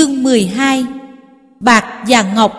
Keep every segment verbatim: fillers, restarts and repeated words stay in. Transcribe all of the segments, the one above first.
Chương mười hai. Bạc và Ngọc.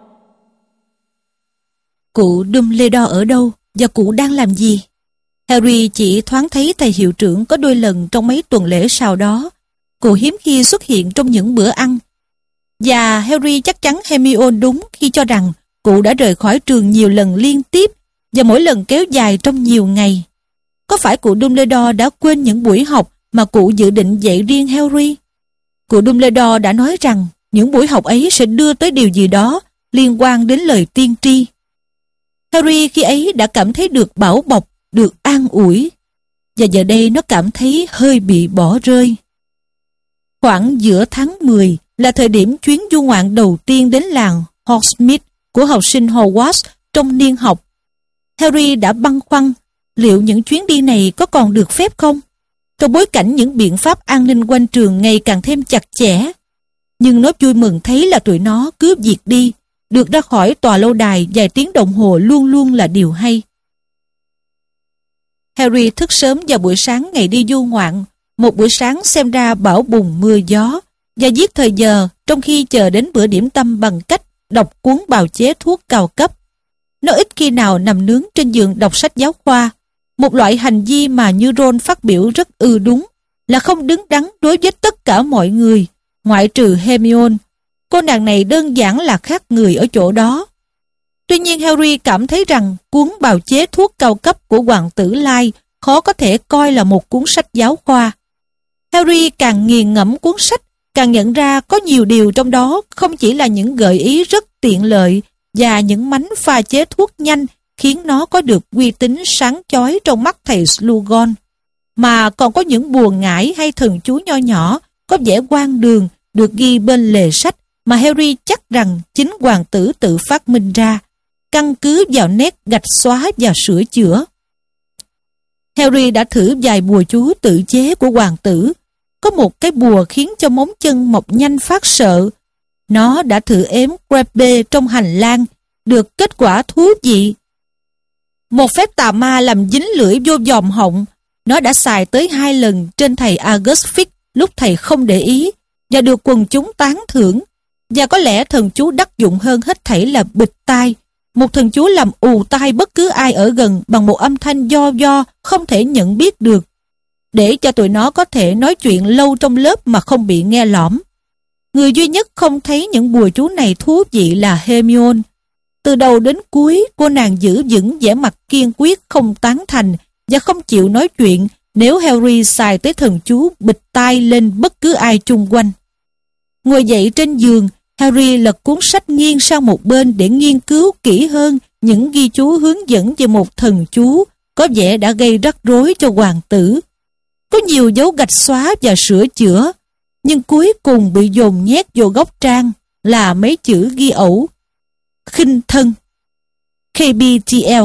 Cụ Dumbledore ở đâu và cụ đang làm gì? Harry chỉ thoáng thấy thầy hiệu trưởng có đôi lần trong mấy tuần lễ sau đó. Cụ hiếm khi xuất hiện trong những bữa ăn. Và Harry chắc chắn Hermione đúng khi cho rằng cụ đã rời khỏi trường nhiều lần liên tiếp và mỗi lần kéo dài trong nhiều ngày. Có phải cụ Dumbledore đã quên những buổi học mà cụ dự định dạy riêng Harry? Cụ Dumbledore đã nói rằng những buổi học ấy sẽ đưa tới điều gì đó liên quan đến lời tiên tri. Harry khi ấy đã cảm thấy được bảo bọc, được an ủi. Và giờ đây nó cảm thấy hơi bị bỏ rơi. Khoảng giữa tháng mười là thời điểm chuyến du ngoạn đầu tiên đến làng Hogsmeade của học sinh Hogwarts trong niên học. Harry đã băn khoăn liệu những chuyến đi này có còn được phép không? Trong bối cảnh những biện pháp an ninh quanh trường ngày càng thêm chặt chẽ. Nhưng nó vui mừng thấy là tụi nó cứ việc đi, được ra khỏi tòa lâu đài vài tiếng đồng hồ luôn luôn là điều hay. Harry thức sớm vào buổi sáng ngày đi du ngoạn, một buổi sáng xem ra bão bùng mưa gió, và giết thời giờ trong khi chờ đến bữa điểm tâm bằng cách đọc cuốn bào chế thuốc cao cấp. Nó ít khi nào nằm nướng trên giường đọc sách giáo khoa, một loại hành vi mà như Ron phát biểu rất ư đúng, là không đứng đắn đối với tất cả mọi người, ngoại trừ Hermione. Cô nàng này đơn giản là khác người ở chỗ đó. Tuy nhiên Harry cảm thấy rằng cuốn bào chế thuốc cao cấp của Hoàng tử Lai khó có thể coi là một cuốn sách giáo khoa. Harry càng nghiền ngẫm cuốn sách, càng nhận ra có nhiều điều trong đó không chỉ là những gợi ý rất tiện lợi và những mánh pha chế thuốc nhanh khiến nó có được uy tín sáng chói trong mắt thầy Slughorn, mà còn có những bùa ngải hay thần chú nho nhỏ có vẻ hoang đường được ghi bên lề sách mà Harry chắc rằng chính hoàng tử tự phát minh ra, căn cứ vào nét gạch xóa và sửa chữa. Harry đã thử vài bùa chú tự chế của hoàng tử. Có một cái bùa khiến cho móng chân mọc nhanh phát sợ. Nó đã thử ếm Crabbe trong hành lang, được kết quả thú vị. Một phép tà ma làm dính lưỡi vô vòm họng. Nó đã xài tới hai lần trên thầy August Fig lúc thầy không để ý, và được quần chúng tán thưởng. Và có lẽ thần chú đắc dụng hơn hết thảy là bịt tai, một thần chú làm ù tai bất cứ ai ở gần bằng một âm thanh do do không thể nhận biết được, để cho tụi nó có thể nói chuyện lâu trong lớp mà không bị nghe lỏm. Người duy nhất không thấy những bùa chú này thú vị là Hermione. Từ đầu đến cuối, cô nàng giữ vững vẻ mặt kiên quyết không tán thành và không chịu nói chuyện nếu Harry xài tới thần chú bịt tai lên bất cứ ai chung quanh. Ngồi dậy trên giường, Harry lật cuốn sách nghiêng sang một bên để nghiên cứu kỹ hơn những ghi chú hướng dẫn về một thần chú có vẻ đã gây rắc rối cho hoàng tử. Có nhiều dấu gạch xóa và sửa chữa, nhưng cuối cùng bị dồn nhét vô góc trang là mấy chữ ghi ẩu: khinh thân, K B T L.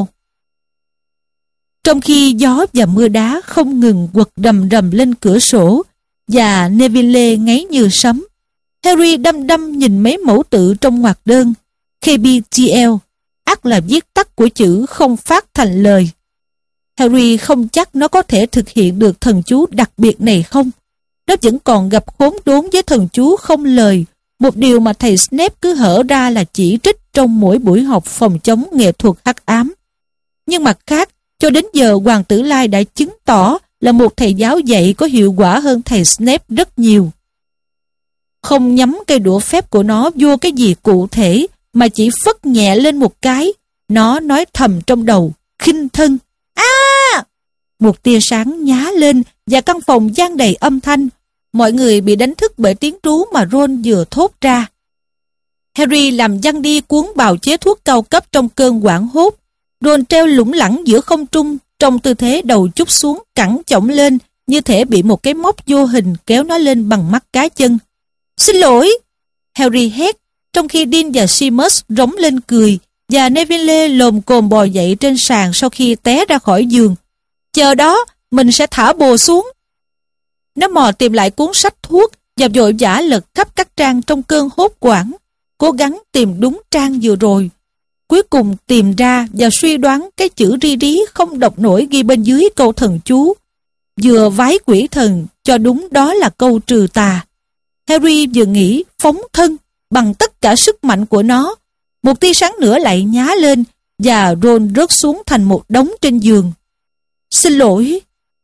Trong khi gió và mưa đá không ngừng quật rầm rầm lên cửa sổ và Neville ngáy như sấm, Harry đăm đăm nhìn mấy mẫu tự trong ngoặc đơn. K B T L ắt là viết tắt của chữ không phát thành lời. Harry không chắc nó có thể thực hiện được thần chú đặc biệt này không. Nó vẫn còn gặp khốn đốn với thần chú không lời, một điều mà thầy Snape cứ hở ra là chỉ trích trong mỗi buổi học phòng chống nghệ thuật hắc ám. Nhưng mặt khác, cho đến giờ Hoàng tử Lai đã chứng tỏ là một thầy giáo dạy có hiệu quả hơn thầy Snape rất nhiều. Không nhắm cây đũa phép của nó vô cái gì cụ thể, mà chỉ phất nhẹ lên một cái, nó nói thầm trong đầu: khinh thân. À! Một tia sáng nhá lên và căn phòng vang đầy âm thanh. Mọi người bị đánh thức bởi tiếng rú mà Ron vừa thốt ra. Harry làm văng đi cuốn bào chế thuốc cao cấp trong cơn hoảng hốt. Ron treo lủng lẳng giữa không trung trong tư thế đầu chúc xuống cẳng chổng lên, như thể bị một cái móc vô hình kéo nó lên bằng mắt cá chân. Xin lỗi! Harry hét, trong khi Dean và Seamus rống lên cười, và Neville lồm cồm bò dậy trên sàn sau khi té ra khỏi giường. Chờ đó, mình sẽ thả bồ xuống. Nó mò tìm lại cuốn sách thuốc và vội vã lật khắp các trang trong cơn hốt hoảng, cố gắng tìm đúng trang vừa rồi. Cuối cùng tìm ra và suy đoán cái chữ ri rí không đọc nổi ghi bên dưới câu thần chú. Vừa vái quỷ thần cho đúng đó là câu trừ tà. Harry vừa nghĩ phóng thân bằng tất cả sức mạnh của nó, một tia sáng nữa lại nhá lên và Ron rớt xuống thành một đống trên giường. Xin lỗi.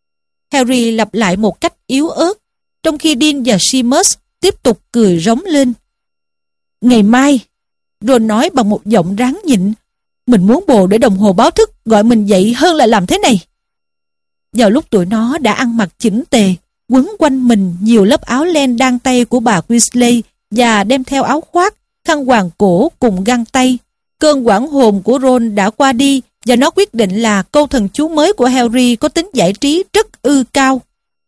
Harry lặp lại một cách yếu ớt, trong khi Dean và Seamus tiếp tục cười rống lên. Ngày mai, Ron nói bằng một giọng ráng nhịn, mình muốn bồ để đồng hồ báo thức gọi mình dậy hơn là làm thế này. Vào lúc tụi nó đã ăn mặc chỉnh tề, quấn quanh mình nhiều lớp áo len đan tay của bà Weasley và đem theo áo khoác, khăn quàng cổ cùng găng tay, cơn hoảng hồn của Ron đã qua đi và nó quyết định là câu thần chú mới của Harry có tính giải trí rất ư cao.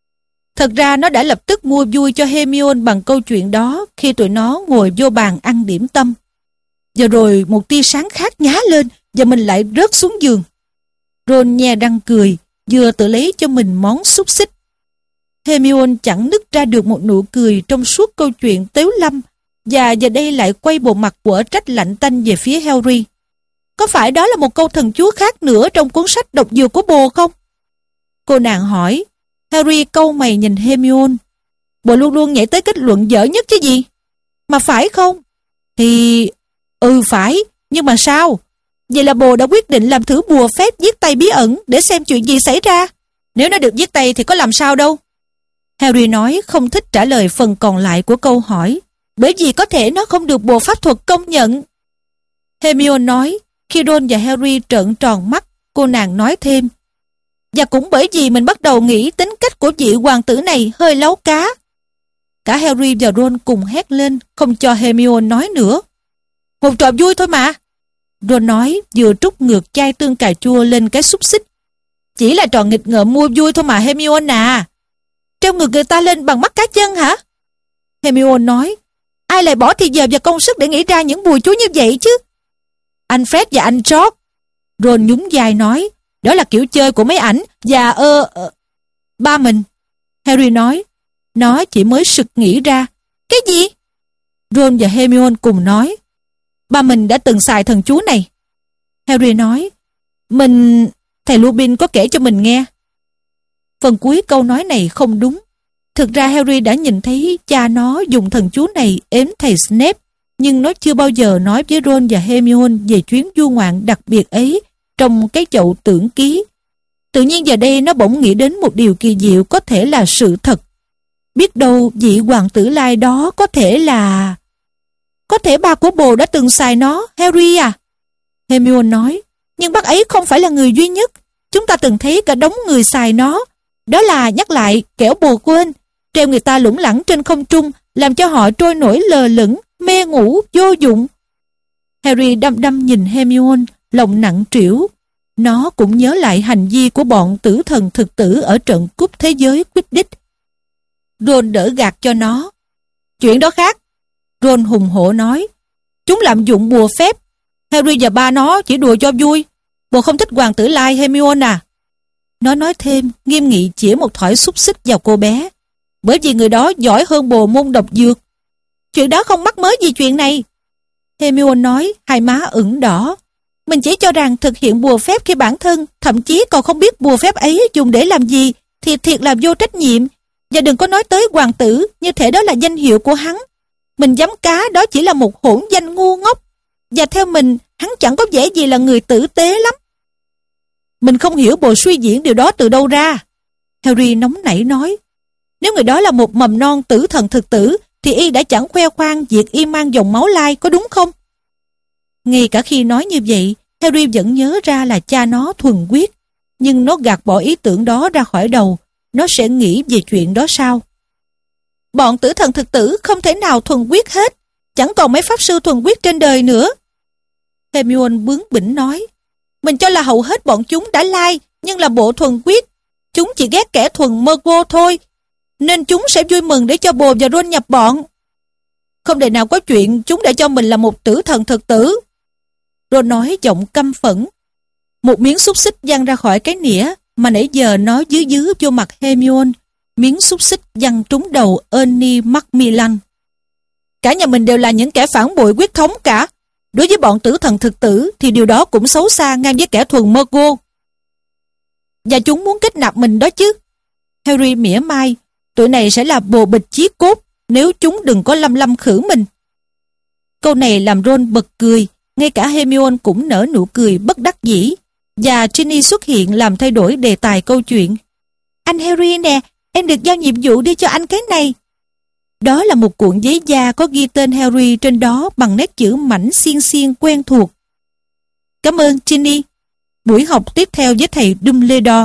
Thật ra nó đã lập tức mua vui cho Hermione bằng câu chuyện đó khi tụi nó ngồi vô bàn ăn điểm tâm. Và rồi một tia sáng khác nhá lên và mình lại rớt xuống giường. Ron nhe răng cười, vừa tự lấy cho mình món xúc xích. Hermione chẳng nứt ra được một nụ cười trong suốt câu chuyện tếu lâm, và giờ đây lại quay bộ mặt quở trách lạnh tanh về phía Harry. Có phải đó là một câu thần chú khác nữa trong cuốn sách độc dược của bồ không? Cô nàng hỏi. Harry cau mày nhìn Hermione. Bồ luôn luôn nhảy tới kết luận dở nhất chứ gì? Mà phải không? Thì... Ừ phải, nhưng mà sao? Vậy là bồ đã quyết định làm thử bùa phép viết tay bí ẩn để xem chuyện gì xảy ra. Nếu nó được viết tay thì có làm sao đâu. Harry nói không thích trả lời phần còn lại của câu hỏi, bởi vì có thể nó không được bộ pháp thuật công nhận. Hermione nói. Khi Ron và Harry trợn tròn mắt, cô nàng nói thêm. Và cũng bởi vì mình bắt đầu nghĩ tính cách của vị hoàng tử này hơi láu cá. Cả Harry và Ron cùng hét lên, không cho Hermione nói nữa. Một trò vui thôi mà. Ron nói, vừa trút ngược chai tương cà chua lên cái xúc xích. Chỉ là trò nghịch ngợm mua vui thôi mà Hermione à. Treo ngược người ta lên bằng mắt cá chân hả? Hermione nói. Ai lại bỏ thì giờ và công sức để nghĩ ra những bùa chú như vậy chứ? Anh Fred và anh George. Ron nhún vai nói. Đó là kiểu chơi của mấy ảnh và ơ... Uh, uh, ba mình. Harry nói. Nó chỉ mới sực nghĩ ra. Cái gì? Ron và Hermione cùng nói. Ba mình đã từng xài thần chú này. Harry nói. Mình... Thầy Lupin có kể cho mình nghe. Phần cuối câu nói này không đúng. Thực ra Harry đã nhìn thấy cha nó dùng thần chú này ếm thầy Snape, nhưng nó chưa bao giờ nói với Ron và Hermione về chuyến du ngoạn đặc biệt ấy trong cái chậu tưởng ký. Tự nhiên giờ đây nó bỗng nghĩ đến một điều kỳ diệu có thể là sự thật. Biết đâu vị hoàng tử lai đó có thể là... Có thể ba của bồ đã từng xài nó, Harry à? Hermione nói. Nhưng bác ấy không phải là người duy nhất. Chúng ta từng thấy cả đống người xài nó. Đó là, nhắc lại, kẻo bồ quên, treo người ta lủng lẳng trên không trung, làm cho họ trôi nổi lờ lửng, mê ngủ, vô dụng. Harry đăm đăm nhìn Hermione, lòng nặng trĩu. Nó cũng nhớ lại hành vi của bọn tử thần thực tử ở trận cúp thế giới Quidditch. Ron đỡ gạt cho nó. Chuyện đó khác. Ron hùng hổ nói. Chúng lạm dụng bùa phép. Harry và ba nó chỉ đùa cho vui. Bồ không thích hoàng tử lai Hermione à? Nó nói thêm, nghiêm nghị chĩa một thỏi xúc xích vào cô bé. Bởi vì người đó giỏi hơn bồ môn độc dược. Chuyện đó không mắc mớ gì chuyện này. Hermione nói, hai má ửng đỏ. Mình chỉ cho rằng thực hiện bùa phép khi bản thân, thậm chí còn không biết bùa phép ấy dùng để làm gì, thì thiệt là vô trách nhiệm. Và đừng có nói tới hoàng tử, như thể đó là danh hiệu của hắn. Mình dám cá đó chỉ là một hỗn danh ngu ngốc. Và theo mình, hắn chẳng có vẻ gì là người tử tế lắm. Mình không hiểu bồ suy diễn điều đó từ đâu ra. Harry nóng nảy nói. Nếu người đó là một mầm non tử thần thực tử, thì y đã chẳng khoe khoang việc y mang dòng máu lai, có đúng không? Ngay cả khi nói như vậy, Harry vẫn nhớ ra là cha nó thuần quyết. Nhưng nó gạt bỏ ý tưởng đó ra khỏi đầu. Nó sẽ nghĩ về chuyện đó sau. Bọn tử thần thực tử không thể nào thuần quyết hết. Chẳng còn mấy pháp sư thuần quyết trên đời nữa. Hermione bướng bỉnh nói. Mình cho là hầu hết bọn chúng đã lai, nhưng là bộ thuần quyết. Chúng chỉ ghét kẻ thuần mơ vô thôi. Nên chúng sẽ vui mừng để cho bồ và Ron nhập bọn. Không đời nào có chuyện chúng để cho mình là một tử thần thực tử. Ron nói giọng căm phẫn. Một miếng xúc xích văng ra khỏi cái nĩa mà nãy giờ nó dứ dứ vô mặt Hermione. Miếng xúc xích văng trúng đầu Ernie Macmillan. Cả nhà mình đều là những kẻ phản bội quyết thống cả. Đối với bọn tử thần thực tử thì điều đó cũng xấu xa ngang với kẻ thuần mơ vô. Và chúng muốn kết nạp mình đó chứ. Harry mỉa mai. Tụi này sẽ là bồ bịch chí cốt, nếu chúng đừng có lâm lâm khử mình. Câu này làm Ron bật cười, ngay cả Hermione cũng nở nụ cười bất đắc dĩ, và Ginny xuất hiện làm thay đổi đề tài câu chuyện. Anh Harry nè, em được giao nhiệm vụ đưa cho anh cái này. Đó là một cuộn giấy da có ghi tên Harry trên đó bằng nét chữ mảnh xiên xiên quen thuộc. Cảm ơn Ginny. Buổi học tiếp theo với thầy Dumbledore.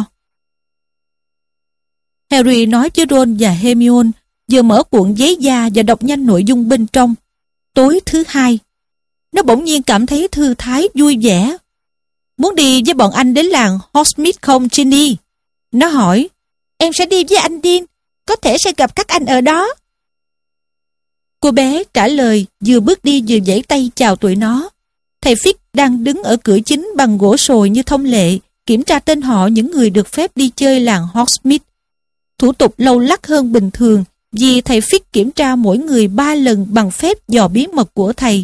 Harry nói với Ron và Hermione, vừa mở cuộn giấy da và đọc nhanh nội dung bên trong. Tối thứ hai, nó bỗng nhiên cảm thấy thư thái vui vẻ. Muốn đi với bọn anh đến làng Hogsmeade không Ginny? Nó hỏi. Em sẽ đi với anh Dean, có thể sẽ gặp các anh ở đó. Cô bé trả lời, vừa bước đi vừa vẫy tay chào tụi nó. Thầy Fig đang đứng ở cửa chính bằng gỗ sồi như thông lệ, kiểm tra tên họ những người được phép đi chơi làng Hogsmeade. Thủ tục lâu lắc hơn bình thường, vì thầy Fig kiểm tra mỗi người ba lần bằng phép dò bí mật của thầy.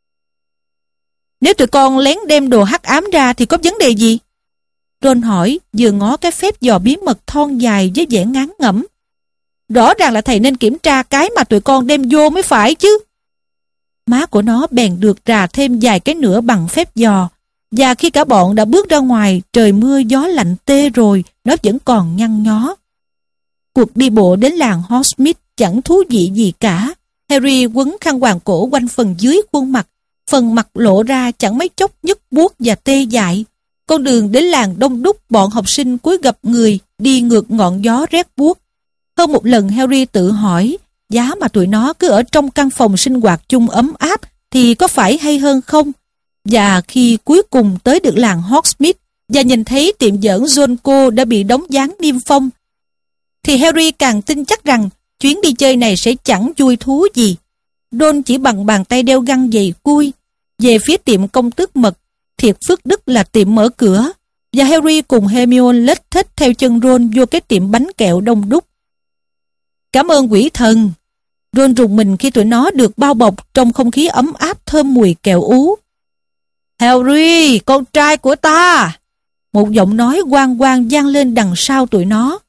Nếu tụi con lén đem đồ hắc ám ra thì có vấn đề gì? Ron hỏi, vừa ngó cái phép dò bí mật thon dài với vẻ ngán ngẩm. Rõ ràng là thầy nên kiểm tra cái mà tụi con đem vô mới phải chứ. Má của nó bèn được rà thêm vài cái nữa bằng phép dò, và khi cả bọn đã bước ra ngoài, trời mưa gió lạnh tê rồi, nó vẫn còn nhăn nhó. Cuộc đi bộ đến làng Hogsmeade chẳng thú vị gì cả. Harry quấn khăn quàng cổ quanh phần dưới khuôn mặt, phần mặt lộ ra chẳng mấy chốc nhức buốt và tê dại. Con đường đến làng đông đúc, bọn học sinh cúi gập người, đi ngược ngọn gió rét buốt. Hơn một lần Harry tự hỏi, giá mà tụi nó cứ ở trong căn phòng sinh hoạt chung ấm áp thì có phải hay hơn không? Và khi cuối cùng tới được làng Hogsmeade và nhìn thấy tiệm giỡn Johnco đã bị đóng dáng niêm phong, thì Harry càng tin chắc rằng chuyến đi chơi này sẽ chẳng vui thú gì. Ron chỉ bằng bàn tay đeo găng giày cui về phía tiệm công tước mật, thiệt phước đức là tiệm mở cửa, và Harry cùng Hermione lết thết theo chân Ron vô cái tiệm bánh kẹo đông đúc. Cảm ơn quỷ thần. Ron rùng mình khi tụi nó được bao bọc trong không khí ấm áp thơm mùi kẹo ú. Harry, con trai của ta! Một giọng nói oang oang vang lên đằng sau tụi nó.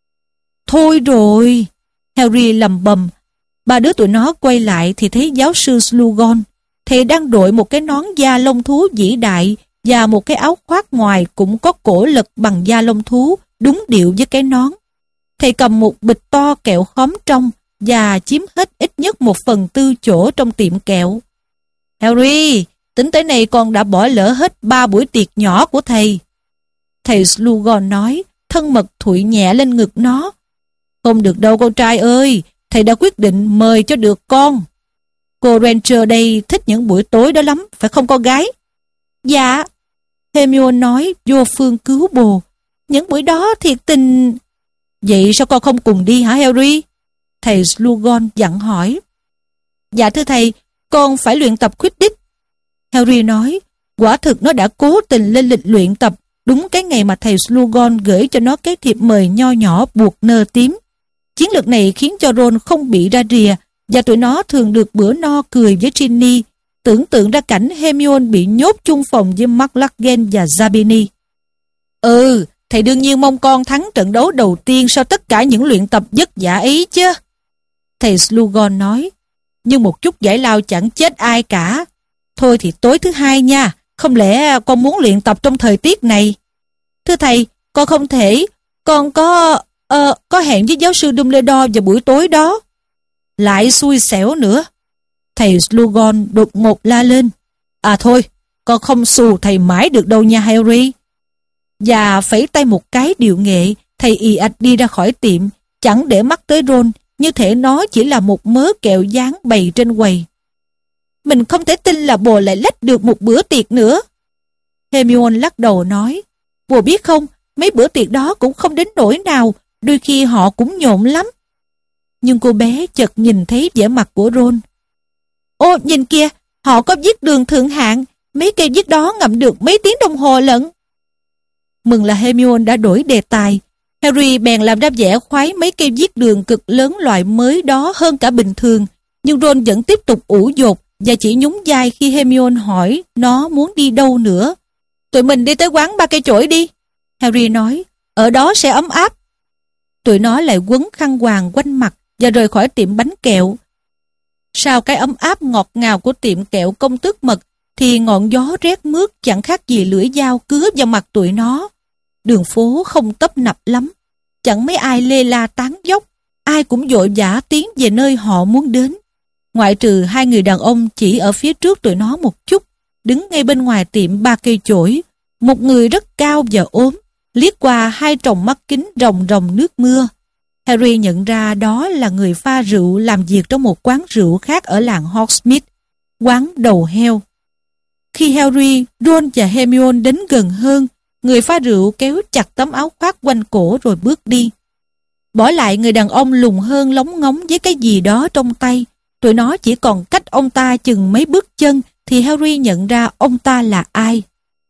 Thôi rồi, Harry lầm bầm. Ba đứa tụi nó quay lại thì thấy giáo sư Slughorn. Thầy đang đội một cái nón da lông thú vĩ đại và một cái áo khoác ngoài cũng có cổ lật bằng da lông thú, đúng điệu với cái nón. Thầy cầm một bịch to kẹo khóm trong và chiếm hết ít nhất một phần tư chỗ trong tiệm kẹo. Harry, tính tới này con đã bỏ lỡ hết ba buổi tiệc nhỏ của thầy. Thầy Slughorn nói, thân mật thụi nhẹ lên ngực nó. Không được đâu con trai ơi, thầy đã quyết định mời cho được con. Cô Ranger đây thích những buổi tối đó lắm, phải không con gái? Dạ. Hermione nói vô phương cứu bồ. Những buổi đó thiệt tình... Vậy sao con không cùng đi hả Harry? Thầy Slughorn dặn hỏi. Dạ thưa thầy, con phải luyện tập Quidditch. Harry nói, quả thực nó đã cố tình lên lịch luyện tập đúng cái ngày mà thầy Slughorn gửi cho nó cái thiệp mời nho nhỏ buộc nơ tím. Chiến lược này khiến cho Ron không bị ra rìa, và tụi nó thường được bữa no cười với Ginny, tưởng tượng ra cảnh Hermione bị nhốt chung phòng với McLaggen và Zabini. Ừ, thầy đương nhiên mong con thắng trận đấu đầu tiên sau tất cả những luyện tập vất vả ấy chứ. Thầy Slughorn nói, nhưng một chút giải lao chẳng chết ai cả. Thôi thì tối thứ hai nha, không lẽ con muốn luyện tập trong thời tiết này? Thưa thầy, con không thể, con có... Ờ, có hẹn với giáo sư Dumbledore vào buổi tối đó. Lại xui xẻo nữa. Thầy Slughorn đột ngột la lên. À thôi, con không xù thầy mãi được đâu nha Harry. Và phẩy tay một cái điệu nghệ, thầy ì ạch đi ra khỏi tiệm, chẳng để mắt tới Ron, như thể nó chỉ là một mớ kẹo dán bày trên quầy. Mình không thể tin là bồ lại lách được một bữa tiệc nữa. Hermione lắc đầu nói, bồ biết không, mấy bữa tiệc đó cũng không đến nỗi nào, đôi khi họ cũng nhộn lắm. Nhưng cô bé chợt nhìn thấy vẻ mặt của Ron. Ô, nhìn kìa, họ có viết đường thượng hạng, mấy cây viết đó ngậm được mấy tiếng đồng hồ lận. Mừng là Hermione đã đổi đề tài. Harry bèn làm ra vẻ khoái mấy cây viết đường cực lớn loại mới đó hơn cả bình thường, nhưng Ron vẫn tiếp tục ủ dột và chỉ nhún vai khi Hermione hỏi nó muốn đi đâu nữa. Tụi mình đi tới quán ba cây chổi đi, Harry nói, ở đó sẽ ấm áp. Tụi nó lại quấn khăn quàng quanh mặt và rời khỏi tiệm bánh kẹo, Sau cái ấm áp ngọt ngào của tiệm kẹo công tước mật thì ngọn gió rét mướt chẳng khác gì lưỡi dao cứa vào mặt tụi nó. Đường phố không tấp nập lắm, chẳng mấy ai lê la tán dốc, ai cũng vội vã tiến về nơi họ muốn đến. Ngoại trừ hai người đàn ông chỉ ở phía trước tụi nó một chút, đứng ngay bên ngoài tiệm ba cây chổi, một người rất cao và ốm, liếc qua hai tròng mắt kính ròng ròng nước mưa. Harry nhận ra đó là người pha rượu làm việc trong một quán rượu khác ở làng Hogsmeade, quán đầu heo. Khi Harry, Ron và Hermione đến gần hơn, người pha rượu kéo chặt tấm áo khoác quanh cổ rồi bước đi. Bỏ lại người đàn ông lùn hơn lóng ngóng với cái gì đó trong tay. Tụi nó chỉ còn cách ông ta chừng mấy bước chân thì Harry nhận ra ông ta là ai.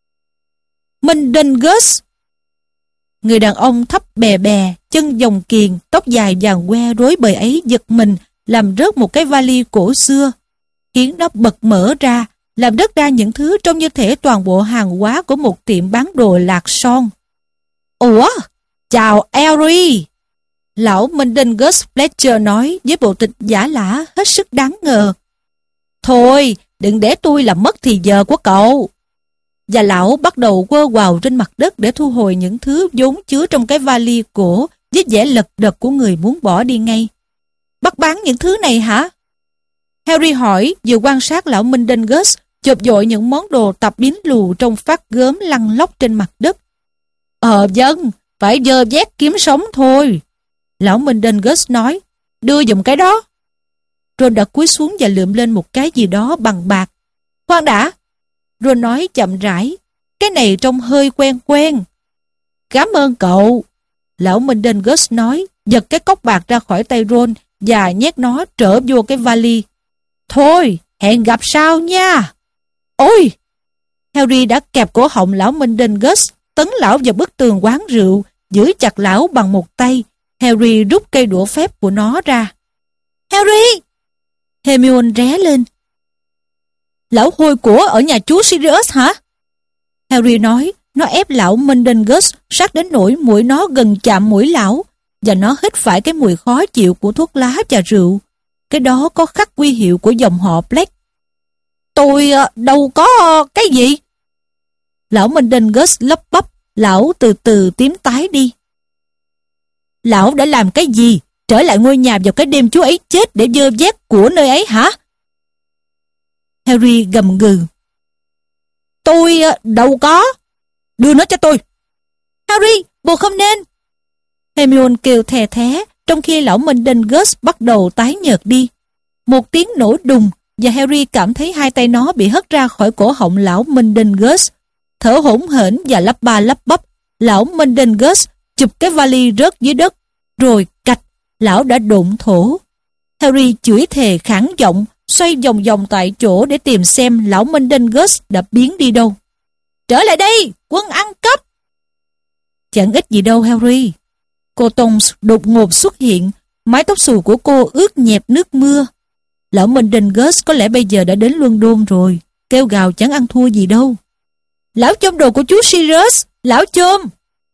Mundungus! Người đàn ông thấp bè bè, chân vòng kiềng, tóc dài vàng que rối bời ấy giật mình, làm rớt một cái vali cổ xưa, khiến nó bật mở ra, làm rớt ra những thứ trông như thể toàn bộ hàng hóa của một tiệm bán đồ lạc son. Ủa? Chào Harry! Lão Mundungus Fletcher nói với bộ tịch giả lả hết sức đáng ngờ. Thôi, đừng để tôi làm mất thì giờ của cậu. Và lão bắt đầu quơ quào trên mặt đất để thu hồi những thứ vốn chứa trong cái vali cổ với vẻ lật đật của người muốn bỏ đi ngay. Bắt bán những thứ này hả? Harry hỏi, vừa quan sát lão Mundungus chộp dội những món đồ tập biến lù trong phát gớm lăn lóc trên mặt đất. Ờ vâng, phải dơ vét kiếm sống thôi. Lão Mundungus nói, đưa giùm cái đó. Ron đã cúi xuống và lượm lên một cái gì đó bằng bạc. Khoan đã. Ron nói chậm rãi, cái này trông hơi quen quen. Cảm ơn cậu. Lão Mundungus nói, giật cái cốc bạc ra khỏi tay Ron và nhét nó trở vô cái vali. Thôi, hẹn gặp sau nha. Ôi! Harry đã kẹp cổ họng lão Mundungus, tấn lão vào bức tường quán rượu, giữ chặt lão bằng một tay. Harry rút cây đũa phép của nó ra. Harry! Hermione ré lên. Lão hôi của ở nhà chú Sirius hả? Harry nói, nó ép lão Mundungus sát đến nỗi mũi nó gần chạm mũi lão, và nó hít phải cái mùi khó chịu của thuốc lá và rượu. Cái đó có khắc huy hiệu của dòng họ Black. Tôi đâu có cái gì. Lão Mundungus lắp bắp, lão từ từ tím tái đi. Lão đã làm cái gì? Trở lại ngôi nhà vào cái đêm chú ấy chết để dơ vét của nơi ấy hả? Harry gầm gừ. Tôi đâu có. Đưa nó cho tôi. Harry, bồ không nên. Hermione kêu thè thé, trong khi lão Mundungus bắt đầu tái nhợt đi. Một tiếng nổ đùng, và Harry cảm thấy hai tay nó bị hất ra khỏi cổ họng lão Mundungus. Thở hổn hển và lắp ba lắp bắp, lão Mundungus chụp cái vali rớt dưới đất, rồi cạch, lão đã đụng thổ. Harry chửi thề khản giọng, xoay vòng vòng tại chỗ để tìm xem lão Mundungus đã biến đi đâu. Trở lại đây, quân ăn cắp! Chẳng ít gì đâu Harry. Cô Tonks đột ngột xuất hiện, mái tóc xù của cô ướt nhẹp nước mưa. Lão Mundungus có lẽ bây giờ đã đến London rồi, kêu gào chẳng ăn thua gì đâu. Lão chôm đồ của chú Sirius, lão chôm!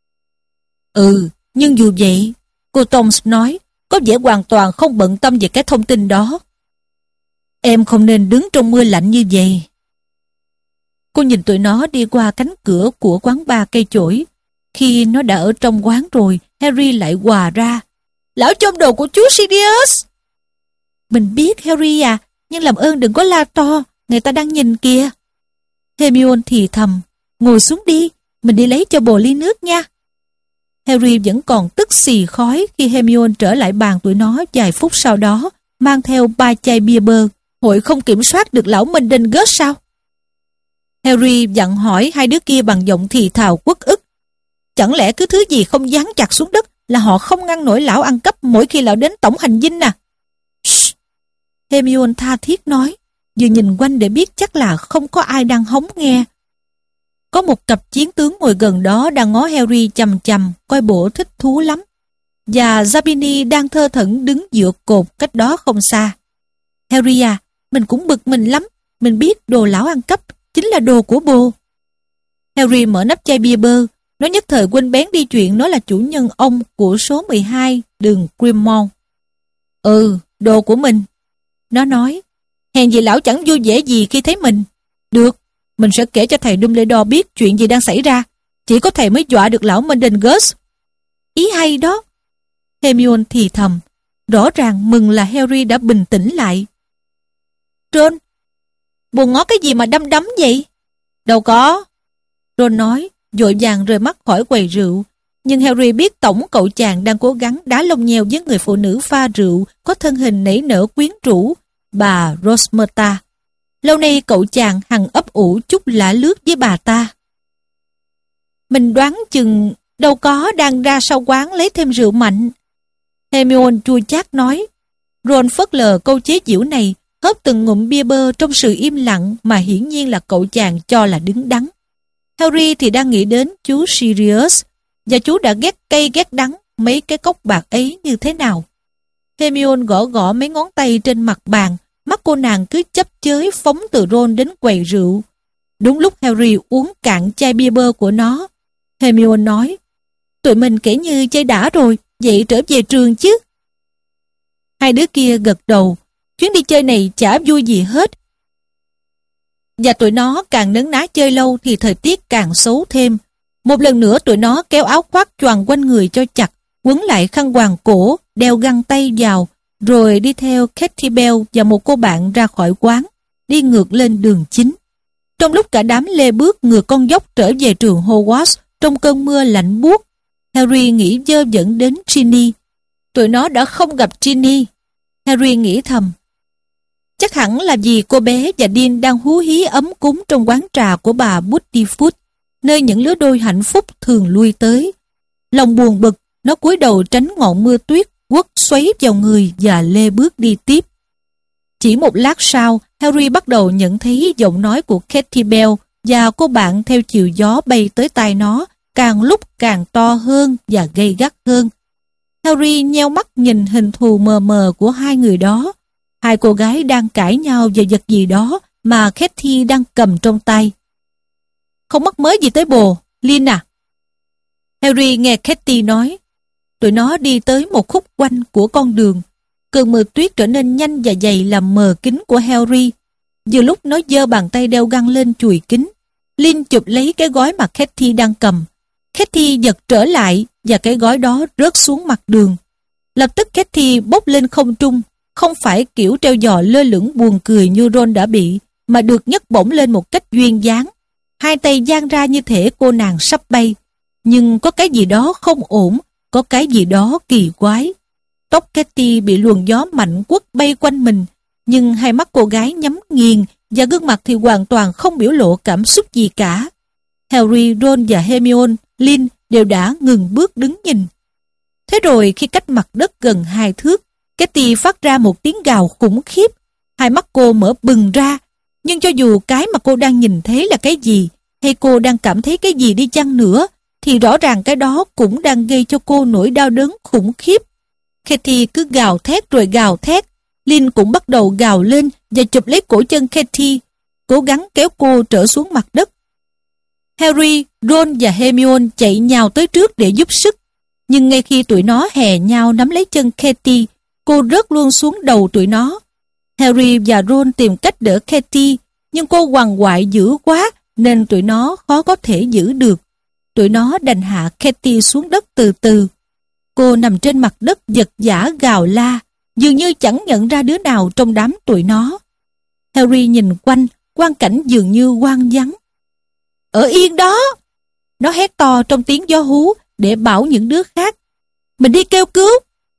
Ừ, nhưng dù vậy, cô Tonks nói, có vẻ hoàn toàn không bận tâm về cái thông tin đó. Em không nên đứng trong mưa lạnh như vậy. Cô nhìn tụi nó đi qua cánh cửa của quán bar cây chổi. Khi nó đã ở trong quán rồi, Harry lại hòa ra. Lão chôm đồ của chú Sirius! Mình biết Harry à, nhưng làm ơn đừng có la to, người ta đang nhìn kìa. Hermione thì thầm, ngồi xuống đi, mình đi lấy cho bồ ly nước nha. Harry vẫn còn tức xì khói khi Hermione trở lại bàn tụi nó vài phút sau đó, mang theo ba chai bia bơ. Hội không kiểm soát được lão Mundungus sao? Harry dặn hỏi hai đứa kia bằng giọng thì thào uất ức. Chẳng lẽ cứ thứ gì không dán chặt xuống đất là họ không ngăn nổi lão ăn cắp mỗi khi lão đến tổng hành dinh à? Shh! Hermione tha thiết nói, vừa nhìn quanh để biết chắc là không có ai đang hóng nghe. Có một cặp chiến tướng ngồi gần đó đang ngó Harry chằm chằm, coi bộ thích thú lắm. Và Zabini đang thơ thẩn đứng dựa cột cách đó không xa. Harry à, mình cũng bực mình lắm, mình biết đồ lão ăn cắp chính là đồ của bồ. Harry mở nắp chai bia bơ, nó nhất thời quên bén đi chuyện nó là chủ nhân ông của số mười hai đường Grimmauld. Ừ, đồ của mình. Nó nói, hèn gì lão chẳng vui vẻ gì khi thấy mình. Được, mình sẽ kể cho thầy Dumbledore biết chuyện gì đang xảy ra. Chỉ có thầy mới dọa được lão Mundungus. Ý hay đó. Hermione thì thầm. Rõ ràng mừng là Harry đã bình tĩnh lại. Ron, buồn ngó cái gì mà đăm đắm vậy? Đâu có. Ron nói, vội vàng rời mắt khỏi quầy rượu. Nhưng Harry biết tổng cậu chàng đang cố gắng đá lông nheo với người phụ nữ pha rượu có thân hình nảy nở quyến rũ, bà Rosmerta. Lâu nay cậu chàng hằng ấp ủ chút lả lướt với bà ta. Mình đoán chừng đâu có đang ra sau quán lấy thêm rượu mạnh. Hermione chua chát nói. Ron phớt lờ câu chế giễu này, hớp từng ngụm bia bơ trong sự im lặng mà hiển nhiên là cậu chàng cho là đứng đắn. Harry thì đang nghĩ đến chú Sirius, và chú đã ghét cay ghét đắng mấy cái cốc bạc ấy như thế nào. Hermione gõ gõ mấy ngón tay trên mặt bàn, mắt cô nàng cứ chấp chới phóng từ Ron đến quầy rượu. Đúng lúc Harry uống cạn chai bia bơ của nó, Hermione nói, tụi mình kể như chơi đã rồi, vậy trở về trường chứ. Hai đứa kia gật đầu, chuyến đi chơi này chả vui gì hết. Và tụi nó càng nấn ná chơi lâu thì thời tiết càng xấu thêm. Một lần nữa tụi nó kéo áo khoác choàng quanh người cho chặt, quấn lại khăn quàng cổ, đeo găng tay vào, rồi đi theo Katie Bell và một cô bạn ra khỏi quán, đi ngược lên đường chính. Trong lúc cả đám lê bước ngược con dốc trở về trường Hogwarts trong cơn mưa lạnh buốt, Harry nghĩ dơ dẫn đến Ginny. Tụi nó đã không gặp Ginny. Harry nghĩ thầm, chắc hẳn là vì cô bé và Dean đang hú hí ấm cúng trong quán trà của bà Buttyfoot, nơi những lứa đôi hạnh phúc thường lui tới. Lòng buồn bực, nó cúi đầu tránh ngọn mưa tuyết quất xoáy vào người và lê bước đi tiếp. Chỉ một lát sau, Harry bắt đầu nhận thấy giọng nói của Katie Bell và cô bạn theo chiều gió bay tới tai nó, càng lúc càng to hơn và gay gắt hơn. Harry nheo mắt nhìn hình thù mờ mờ của hai người đó. Hai cô gái đang cãi nhau về vật gì đó mà Katie đang cầm trong tay. Không mắc mới gì tới bồ, Lin à? Harry nghe Katie nói. Tụi nó đi tới một khúc quanh của con đường. Cơn mưa tuyết trở nên nhanh và dày làm mờ kính của Harry. Vừa lúc nó giơ bàn tay đeo găng lên chùi kính, Lin chụp lấy cái gói mà Katie đang cầm. Katie giật trở lại và cái gói đó rớt xuống mặt đường. Lập tức Katie bốc lên không trung, không phải kiểu treo giò lơ lửng buồn cười như Ron đã bị, mà được nhấc bổng lên một cách duyên dáng. Hai tay dang ra như thể cô nàng sắp bay. Nhưng có cái gì đó không ổn, có cái gì đó kỳ quái. Tóc Katie bị luồng gió mạnh quất bay quanh mình, nhưng hai mắt cô gái nhắm nghiền và gương mặt thì hoàn toàn không biểu lộ cảm xúc gì cả. Harry, Ron và Hermione, Lin đều đã ngừng bước đứng nhìn. Thế rồi khi cách mặt đất gần hai thước, Katie phát ra một tiếng gào khủng khiếp. Hai mắt cô mở bừng ra, nhưng cho dù cái mà cô đang nhìn thấy là cái gì, hay cô đang cảm thấy cái gì đi chăng nữa, thì rõ ràng cái đó cũng đang gây cho cô nỗi đau đớn khủng khiếp. Katie cứ gào thét rồi gào thét. Lin cũng bắt đầu gào lên và chụp lấy cổ chân Katie, cố gắng kéo cô trở xuống mặt đất. Harry, Ron và Hermione chạy nhào tới trước để giúp sức. Nhưng ngay khi tụi nó hè nhau nắm lấy chân Katie, cô rớt luôn xuống đầu tụi nó. Harry và Ron tìm cách đỡ Katie, nhưng cô quằn quại dữ quá nên tụi nó khó có thể giữ được. Tụi nó đành hạ Katie xuống đất từ từ. Cô nằm trên mặt đất giật giã gào la, dường như chẳng nhận ra đứa nào trong đám tụi nó. Harry nhìn quanh, quang cảnh dường như hoang vắng. Ở yên đó! Nó hét to trong tiếng gió hú để bảo những đứa khác. Mình đi kêu cứu!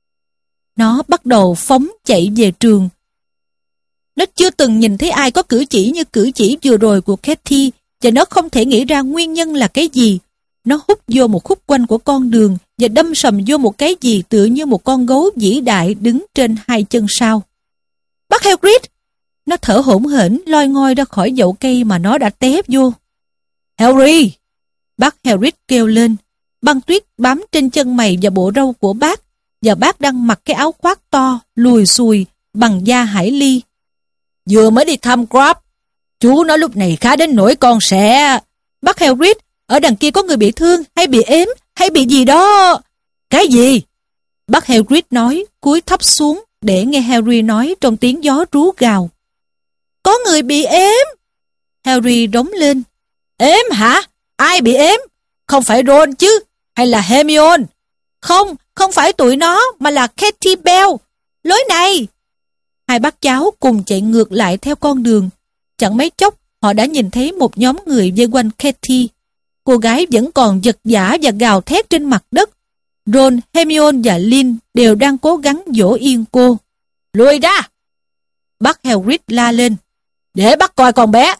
Nó bắt đầu phóng chạy về trường. Nó chưa từng nhìn thấy ai có cử chỉ như cử chỉ vừa rồi của Katie, và nó không thể nghĩ ra nguyên nhân là cái gì. Nó hút vô một khúc quanh của con đường và đâm sầm vô một cái gì tựa như một con gấu vĩ đại đứng trên hai chân sau. Bác Hagrid! Nó thở hổn hển loi ngoi ra khỏi dậu cây mà nó đã té vô. Harry! Bác Hagrid kêu lên. Băng tuyết bám trên chân mày và bộ râu của bác, và bác đang mặc cái áo khoác to, lùi xùi, bằng da hải ly. Vừa mới đi thăm Crabbe, chú nói lúc này khá đến nỗi con sẽ... Bác Hagrid, ở đằng kia có người bị thương, hay bị ếm, hay bị gì đó. Cái gì? Bác Hagrid nói, cúi thấp xuống, để nghe Harry nói trong tiếng gió rú gào. Có người bị ếm! Harry rống lên. Ếm hả? Ai bị ếm? Không phải Ron chứ? Hay là Hermione? Không, không phải tụi nó, mà là Katie Bell. Lối này! Hai bác cháu cùng chạy ngược lại theo con đường. Chẳng mấy chốc, họ đã nhìn thấy một nhóm người vây quanh Katie. Cô gái vẫn còn giật giã và gào thét trên mặt đất. Ron, Hermione và Lynn đều đang cố gắng dỗ yên cô. Lùi ra! Bác Hagrid la lên. Để bắt coi con bé.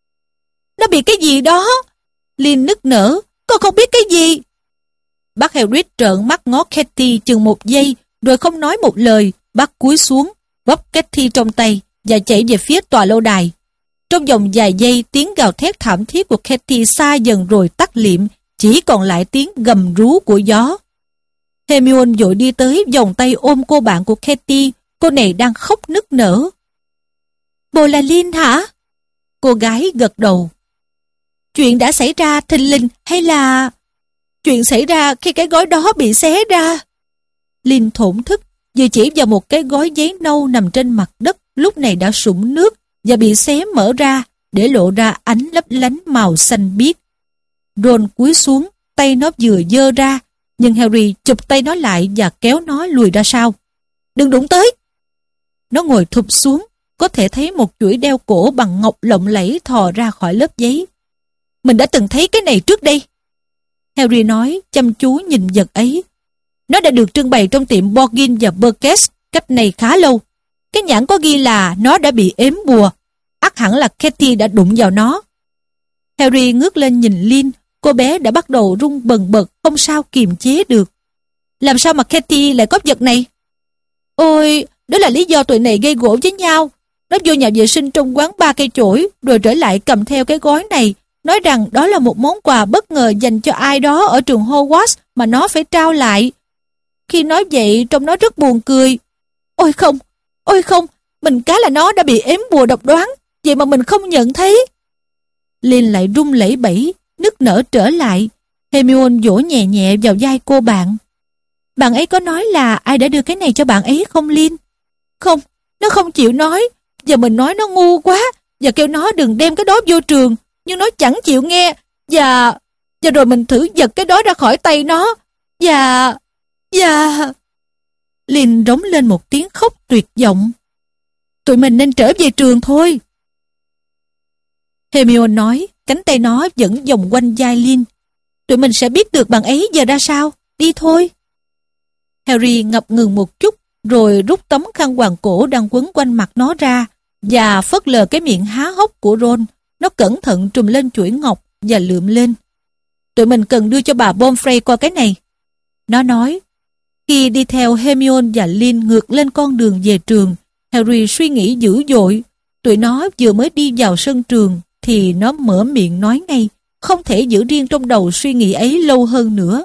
Nó bị cái gì đó? Lynn nức nở. Con không biết cái gì. Bác Hagrid trợn mắt ngó Katie chừng một giây, rồi không nói một lời. Bác cúi xuống, bóp Katie trong tay và chạy về phía tòa lâu đài. Trong vòng vài giây, tiếng gào thét thảm thiết của Katie xa dần rồi tắt liệm, chỉ còn lại tiếng gầm rú của gió. Hermione vội đi tới, vòng tay ôm cô bạn của Katie. Cô này đang khóc nức nở. Bồ là Lynn hả? Cô gái gật đầu. Chuyện đã xảy ra thình lình hay là... Chuyện xảy ra khi cái gói đó bị xé ra. Lynn thổn thức, vừa chỉ vào một cái gói giấy nâu nằm trên mặt đất, lúc này đã sũng nước và bị xé mở ra để lộ ra ánh lấp lánh màu xanh biếc. Ron cúi xuống, tay nó vừa giơ ra, nhưng Harry chụp tay nó lại và kéo nó lùi ra sau. Đừng đụng tới! Nó ngồi thụp xuống, có thể thấy một chuỗi đeo cổ bằng ngọc lộng lẫy thò ra khỏi lớp giấy. Mình đã từng thấy cái này trước đây. Harry nói, chăm chú nhìn vật ấy. Nó đã được trưng bày trong tiệm Borgin và Burgess cách này khá lâu. Cái nhãn có ghi là nó đã bị ếm bùa. Ắt hẳn là Katie đã đụng vào nó. Harry ngước lên nhìn Lynn. Cô bé đã bắt đầu run bần bật, không sao kiềm chế được. Làm sao mà Katie lại có vật này? Ôi, đó là lý do tụi này gây gổ với nhau. Nó vô nhà vệ sinh trong quán ba cây chổi, rồi trở lại cầm theo cái gói này, nói rằng đó là một món quà bất ngờ dành cho ai đó ở trường Hogwarts mà nó phải trao lại. Khi nói vậy, trông nó rất buồn cười. Ôi không, ôi không, mình cá là nó đã bị ếm bùa độc đoán, vậy mà mình không nhận thấy. Lynn lại run lẩy bẩy, nức nở trở lại. Hermione vỗ nhẹ nhẹ vào vai cô bạn. Bạn ấy có nói là ai đã đưa cái này cho bạn ấy không Lynn? Không, nó không chịu nói. Giờ mình nói nó ngu quá và kêu nó đừng đem cái đó vô trường, nhưng nó chẳng chịu nghe. Và... và rồi mình thử giật cái đó ra khỏi tay nó. Và... và... Lynn rống lên một tiếng khóc tuyệt vọng. Tụi mình nên trở về trường thôi. Hermione nói, cánh tay nó vẫn vòng quanh vai Lynn. Tụi mình sẽ biết được bạn ấy giờ ra sao. Đi thôi. Harry ngập ngừng một chút, rồi rút tấm khăn quàng cổ đang quấn quanh mặt nó ra và phớt lờ cái miệng há hốc của Ron. Nó cẩn thận trùm lên chuỗi ngọc và lượm lên. Tụi mình cần đưa cho bà Pomfrey coi cái này. Nó nói. Khi đi theo Hermione và Lynn ngược lên con đường về trường, Harry suy nghĩ dữ dội. Tụi nó vừa mới đi vào sân trường thì nó mở miệng nói ngay, không thể giữ riêng trong đầu suy nghĩ ấy lâu hơn nữa.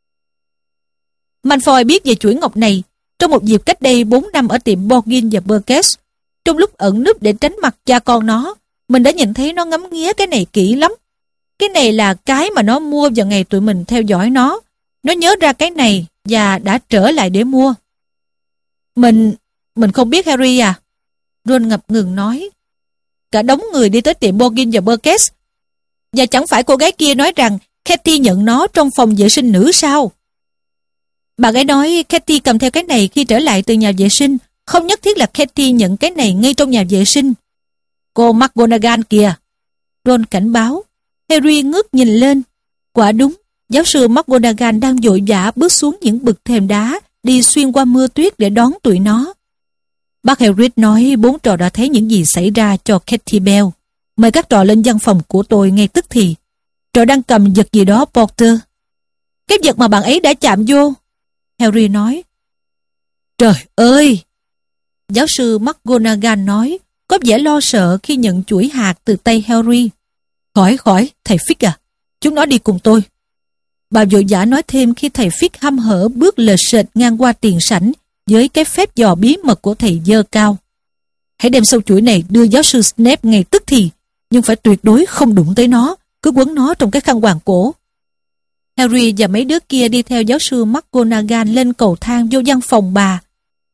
Malfoy biết về chuỗi ngọc này trong một dịp cách đây bốn năm ở tiệm Borgin và Burgess. Trong lúc ẩn núp để tránh mặt cha con nó, mình đã nhìn thấy nó ngắm nghía cái này kỹ lắm. Cái này là cái mà nó mua vào ngày tụi mình theo dõi nó. Nó nhớ ra cái này và đã trở lại để mua. Mình... mình không biết Harry à? Ron ngập ngừng nói. Cả đống người đi tới tiệm Borgin và Burgess. Và chẳng phải cô gái kia nói rằng Katie nhận nó trong phòng vệ sinh nữ sao? Bạn ấy nói Katie cầm theo cái này khi trở lại từ nhà vệ sinh. Không nhất thiết là Katie nhận cái này ngay trong nhà vệ sinh. Cô McGonagall kìa. Ron cảnh báo. Harry ngước nhìn lên. Quả đúng, giáo sư McGonagall đang vội vã bước xuống những bậc thềm đá, đi xuyên qua mưa tuyết để đón tụi nó. Bác Hagrid nói bốn trò đã thấy những gì xảy ra cho Katie Bell. Mời các trò lên văn phòng của tôi ngay tức thì. Trò đang cầm vật gì đó, Potter. Cái vật mà bạn ấy đã chạm vô. Harry nói. Trời ơi! Giáo sư McGonagall nói, có vẻ lo sợ khi nhận chuỗi hạt từ tay Harry. Khỏi khỏi, thầy Fig à, chúng nó đi cùng tôi. Bà vội vã nói thêm khi thầy Fig hăm hở bước lệch sệt ngang qua tiền sảnh với cái phép dò bí mật của thầy dơ cao. Hãy đem sâu chuỗi này đưa giáo sư Snape ngay tức thì, nhưng phải tuyệt đối không đụng tới nó, cứ quấn nó trong cái khăn quàng cổ. Harry và mấy đứa kia đi theo giáo sư McGonagall lên cầu thang vô văn phòng bà.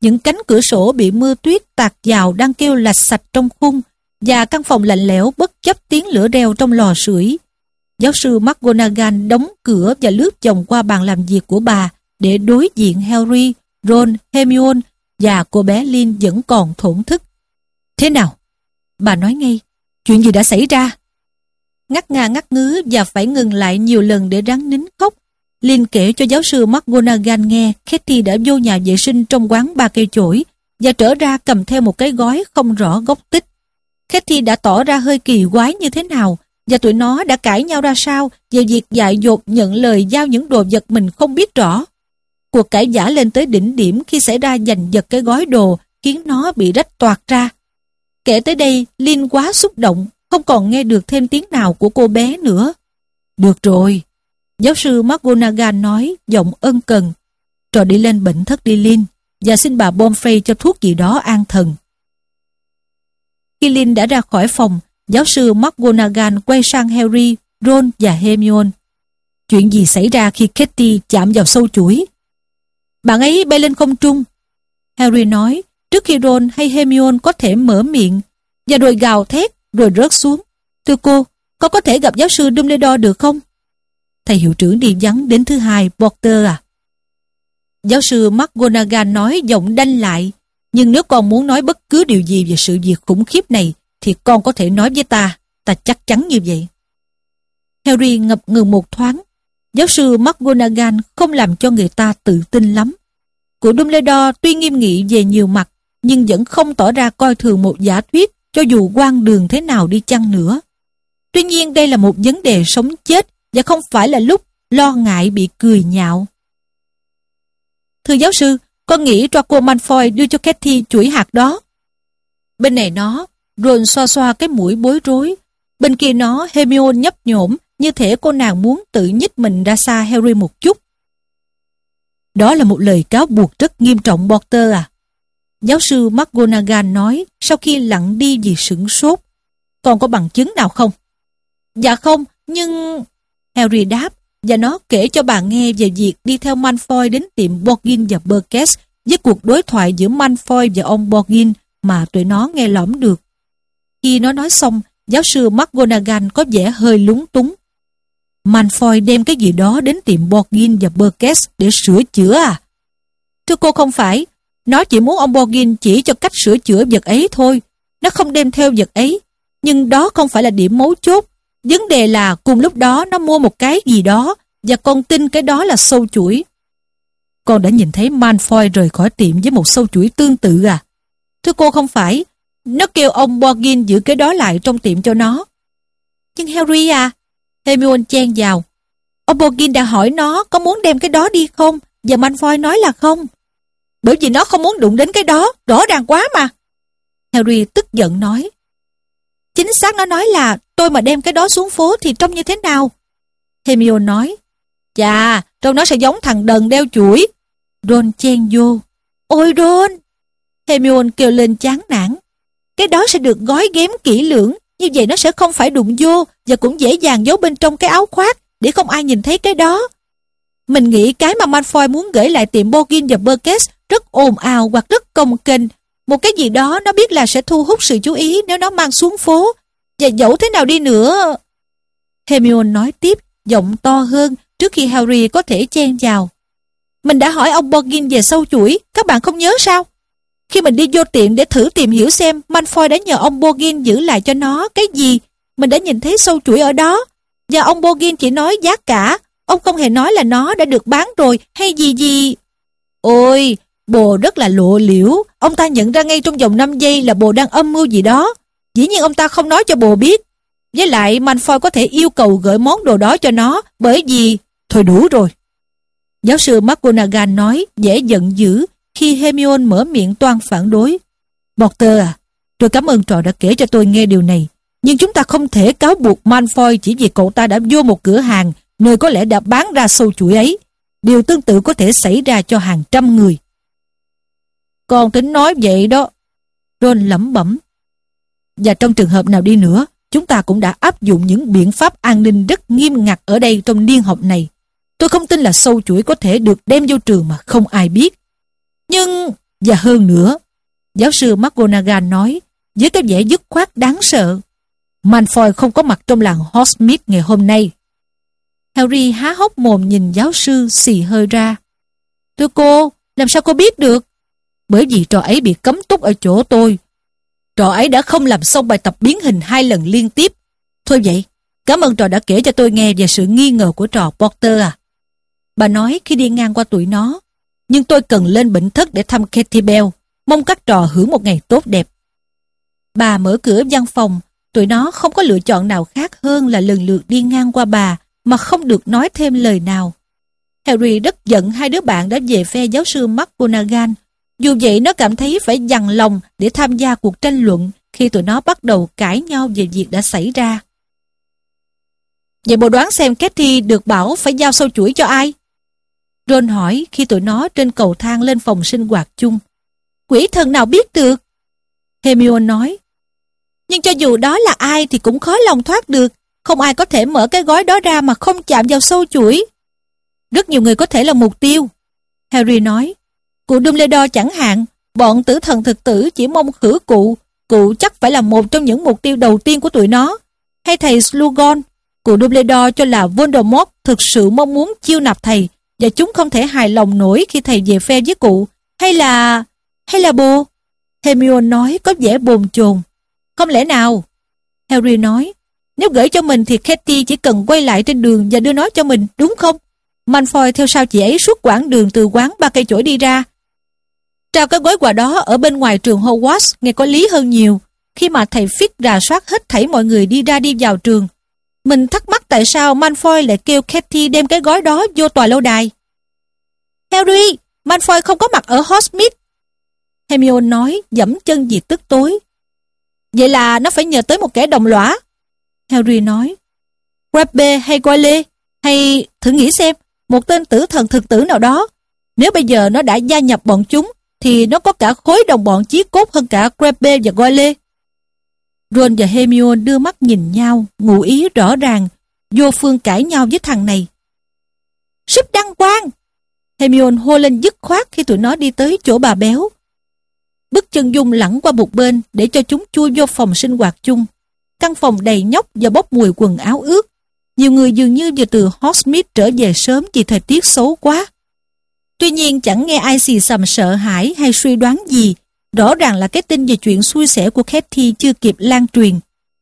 Những cánh cửa sổ bị mưa tuyết tạt vào đang kêu lạch sạch trong khung, và căn phòng lạnh lẽo bất chấp tiếng lửa reo trong lò sưởi. Giáo sư McGonagall đóng cửa và lướt vòng qua bàn làm việc của bà để đối diện Harry, Ron, Hermione và cô bé Lynn vẫn còn thổn thức. Thế nào? Bà nói ngay. Chuyện gì đã xảy ra? Ngắt ngà ngắt ngứ và phải ngừng lại nhiều lần để ráng nín khóc. Lynn kể cho giáo sư McGonagall nghe Katie đã vô nhà vệ sinh trong quán ba cây chổi và trở ra cầm theo một cái gói không rõ gốc tích. Katie đã tỏ ra hơi kỳ quái như thế nào và tụi nó đã cãi nhau ra sao về việc dại dột nhận lời giao những đồ vật mình không biết rõ. Cuộc cãi vã lên tới đỉnh điểm khi xảy ra giành giật cái gói đồ khiến nó bị rách toạc ra. Kể tới đây, Lynn quá xúc động, không còn nghe được thêm tiếng nào của cô bé nữa. Được rồi, giáo sư McGonagall nói, giọng ân cần. Trò đi lên bệnh thất đi Lynn, và xin bà Pomfrey cho thuốc gì đó an thần. Khi Lynn đã ra khỏi phòng, giáo sư McGonagall quay sang Harry, Ron và Hermione. Chuyện gì xảy ra khi Katie chạm vào sâu chuỗi? Bạn ấy bay lên không trung, Harry nói, trước khi Ron hay Hermione có thể mở miệng, và rồi gào thét, rồi rớt xuống. Thưa cô, con có thể gặp giáo sư Dumbledore được không? Thầy hiệu trưởng đi vắng đến thứ hai, Potter à? Giáo sư McGonagall nói giọng đanh lại, nhưng nếu con muốn nói bất cứ điều gì về sự việc khủng khiếp này, thì con có thể nói với ta, ta chắc chắn như vậy. Harry ngập ngừng một thoáng. Giáo sư McGonagall không làm cho người ta tự tin lắm. Cụ Dumbledore tuy nghiêm nghị về nhiều mặt, nhưng vẫn không tỏ ra coi thường một giả thuyết cho dù quan đường thế nào đi chăng nữa. Tuy nhiên đây là một vấn đề sống chết và không phải là lúc lo ngại bị cười nhạo. Thưa giáo sư, con nghĩ Draco Malfoy đưa cho Katie chuỗi hạt đó. Bên này nó, Ron xoa xoa cái mũi bối rối. Bên kia nó, Hermione nhấp nhổm như thể cô nàng muốn tự nhích mình ra xa Harry một chút. Đó là một lời cáo buộc rất nghiêm trọng, Potter à. Giáo sư McGonagall nói sau khi lặng đi vì sửng sốt. Còn có bằng chứng nào không? Dạ không, nhưng... Harry đáp, và nó kể cho bà nghe về việc đi theo Malfoy đến tiệm Borgin và Burgess với cuộc đối thoại giữa Malfoy và ông Borgin mà tụi nó nghe lỏm được. Khi nó nói xong, giáo sư McGonagall có vẻ hơi lúng túng. Malfoy đem cái gì đó đến tiệm Borgin và Burgess để sửa chữa à? Thưa cô, không phải. Nó chỉ muốn ông Borgin chỉ cho cách sửa chữa vật ấy thôi. Nó không đem theo vật ấy. Nhưng đó không phải là điểm mấu chốt. Vấn đề là cùng lúc đó nó mua một cái gì đó và con tin cái đó là sâu chuỗi. Con đã nhìn thấy Malfoy rời khỏi tiệm với một sâu chuỗi tương tự à? Thưa cô, không phải. Nó kêu ông Borgin giữ cái đó lại trong tiệm cho nó. Nhưng Harry à, Hermione chen vào. Ông Borgin đã hỏi nó có muốn đem cái đó đi không, và Malfoy nói là không. Bởi vì nó không muốn đụng đến cái đó, rõ ràng quá mà. Harry tức giận nói. Chính xác, nó nói là tôi mà đem cái đó xuống phố thì trông như thế nào? Hermione nói. Chà, trông nó sẽ giống thằng đần đeo chuỗi. Ron chen vô. Ôi Ron! Hermione kêu lên chán nản. Cái đó sẽ được gói ghém kỹ lưỡng, như vậy nó sẽ không phải đụng vô và cũng dễ dàng giấu bên trong cái áo khoác để không ai nhìn thấy cái đó. Mình nghĩ cái mà Malfoy muốn gửi lại tiệm Borgin và Burgess rất ồn ào hoặc rất cồng kềnh. Một cái gì đó nó biết là sẽ thu hút sự chú ý nếu nó mang xuống phố. Và dẫu thế nào đi nữa... Hermione nói tiếp, giọng to hơn trước khi Harry có thể chen vào. Mình đã hỏi ông Borgin về sâu chuỗi, các bạn không nhớ sao? Khi mình đi vô tiệm để thử tìm hiểu xem Malfoy đã nhờ ông Borgin giữ lại cho nó cái gì, mình đã nhìn thấy sâu chuỗi ở đó. Và ông Borgin chỉ nói giá cả, ông không hề nói là nó đã được bán rồi hay gì gì. Ôi, bồ rất là lộ liễu, ông ta nhận ra ngay trong vòng năm giây là bồ đang âm mưu gì đó. Dĩ nhiên ông ta không nói cho bồ biết. Với lại Malfoy có thể yêu cầu gửi món đồ đó cho nó, bởi vì... Thôi đủ rồi. Giáo sư McGonagall nói dễ giận dữ khi Hermione mở miệng toan phản đối. Potter à, tôi cảm ơn trò đã kể cho tôi nghe điều này, nhưng chúng ta không thể cáo buộc Malfoy chỉ vì cậu ta đã vô một cửa hàng nơi có lẽ đã bán ra sâu chuỗi ấy. Điều tương tự có thể xảy ra cho hàng trăm người. Con tính nói vậy đó, Ron lẩm bẩm. Và trong trường hợp nào đi nữa, chúng ta cũng đã áp dụng những biện pháp an ninh rất nghiêm ngặt ở đây trong niên học này. Tôi không tin là sâu chuỗi có thể được đem vô trường mà không ai biết. Nhưng Và hơn nữa, giáo sư McGonagall nói với cái vẻ dứt khoát đáng sợ, Malfoy không có mặt trong làng Hogsmeade ngày hôm nay. Harry há hốc mồm nhìn giáo sư xì hơi ra. Thưa cô, làm sao cô biết được? Bởi vì trò ấy bị cấm túc ở chỗ tôi. Trò ấy đã không làm xong bài tập biến hình hai lần liên tiếp. Thôi vậy, cảm ơn trò đã kể cho tôi nghe về sự nghi ngờ của trò Potter à. Bà nói khi đi ngang qua tụi nó. Nhưng tôi cần lên bệnh thất để thăm Katie Bell. Mong các trò hưởng một ngày tốt đẹp. Bà mở cửa văn phòng. Tụi nó không có lựa chọn nào khác hơn là lần lượt đi ngang qua bà mà không được nói thêm lời nào. Harry rất giận hai đứa bạn đã về phe giáo sư McGonagall. Dù vậy nó cảm thấy phải dằn lòng để tham gia cuộc tranh luận khi tụi nó bắt đầu cãi nhau về việc đã xảy ra. Vậy bộ đoán xem Katie được bảo phải giao sâu chuỗi cho ai? Ron hỏi khi tụi nó trên cầu thang lên phòng sinh hoạt chung. Quỷ thần nào biết được? Hermione nói. Nhưng cho dù đó là ai thì cũng khó lòng thoát được. Không ai có thể mở cái gói đó ra mà không chạm vào sâu chuỗi. Rất nhiều người có thể là mục tiêu. Harry nói. Cụ Dumbledore chẳng hạn. Bọn tử thần thực tử chỉ mong khử cụ. Cụ chắc phải là một trong những mục tiêu đầu tiên của tụi nó. Hay thầy Slughorn. Cụ Dumbledore cho là Voldemort thực sự mong muốn chiêu nạp thầy và chúng không thể hài lòng nổi khi thầy về phe với cụ. Hay là... hay là bồ? Hermione nói có vẻ bồn chồn. Không lẽ nào? Harry nói. Nếu gửi cho mình thì Katie chỉ cần quay lại trên đường và đưa nó cho mình, đúng không? Malfoy theo sau chị ấy suốt quãng đường từ quán ba cây chổi đi ra. Trao cái gói quà đó ở bên ngoài trường Hogwarts nghe có lý hơn nhiều. Khi mà thầy Fitz rà soát hết thảy mọi người đi ra đi vào trường. Mình thắc mắc tại sao Malfoy lại kêu Katie đem cái gói đó vô tòa lâu đài. Harry, Malfoy không có mặt ở Hogsmeade. Hermione nói dẫm chân vì tức tối. Vậy là nó phải nhờ tới một kẻ đồng lõa. Harry nói. Crabbe hay Goyle, hay thử nghĩ xem, một tên tử thần thực tử nào đó. Nếu bây giờ nó đã gia nhập bọn chúng, thì nó có cả khối đồng bọn chí cốt hơn cả Crabbe và Goyle. Ron và Hermione đưa mắt nhìn nhau, ngụ ý rõ ràng, vô phương cãi nhau với thằng này. Súp đăng quang! Hermione hô lên dứt khoát khi tụi nó đi tới chỗ bà béo. Bước chân Dung lẳng qua một bên để cho chúng chui vô phòng sinh hoạt chung. Căn phòng đầy nhóc và bốc mùi quần áo ướt. Nhiều người dường như vừa từ Hogsmeade trở về sớm vì thời tiết xấu quá. Tuy nhiên chẳng nghe ai xì xầm sợ hãi hay suy đoán gì. Rõ ràng là cái tin về chuyện xui xẻo của Katie chưa kịp lan truyền.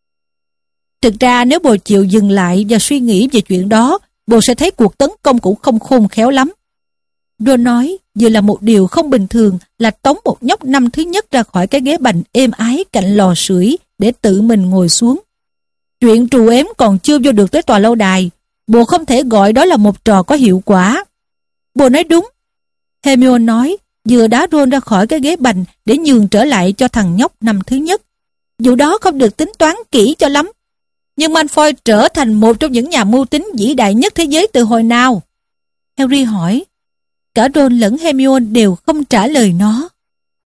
Thực ra nếu bồ chịu dừng lại và suy nghĩ về chuyện đó, bồ sẽ thấy cuộc tấn công cũng không khôn khéo lắm. Ron nói, vừa là một điều không bình thường là tống một nhóc năm thứ nhất ra khỏi cái ghế bành êm ái cạnh lò sưởi để tự mình ngồi xuống. Chuyện trù ếm còn chưa vô được tới tòa lâu đài, bồ không thể gọi đó là một trò có hiệu quả. Bồ nói đúng. Hermione nói, vừa đá Ron ra khỏi cái ghế bành để nhường trở lại cho thằng nhóc năm thứ nhất. Vụ đó không được tính toán kỹ cho lắm. Nhưng Malfoy trở thành một trong những nhà mưu tính vĩ đại nhất thế giới từ hồi nào? Harry hỏi. Cả Ron lẫn Hermione đều không trả lời nó.